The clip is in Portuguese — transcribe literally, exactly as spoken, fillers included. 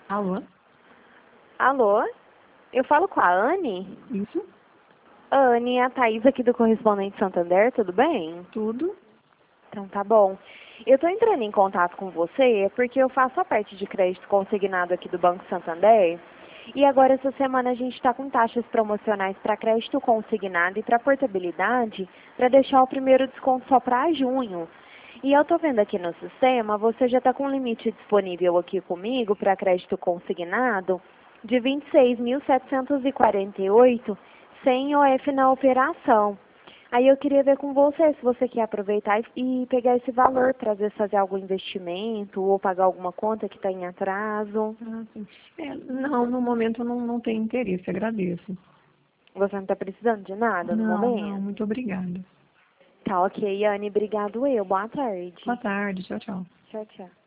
Alô? Alô? Eu falo com a Anne? Isso? Anne, é a Thaís aqui do Correspondente Santander, tudo bem? Tudo? Então tá bom. Eu estou entrando em contato com você porque eu faço a parte de crédito consignado aqui do Banco Santander e agora essa semana a gente está com taxas promocionais para crédito consignado e para portabilidade para deixar o primeiro desconto só para junho. E eu estou vendo aqui no sistema, você já está com um limite disponível aqui comigo para crédito consignado de vinte e seis mil setecentos e quarenta e oito sem O F na operação. Aí eu queria ver com você se você quer aproveitar e, e pegar esse valor para às vezes fazer algum investimento ou pagar alguma conta que está em atraso. Ah, sim. É, não, no momento eu não, não tenho interesse, agradeço. Você não está precisando de nada no Não, não, momento? muito obrigada. Tá ok, Anne, obrigado eu. Boa Boa tarde. tarde, tchau, tchau. Tchau, tchau.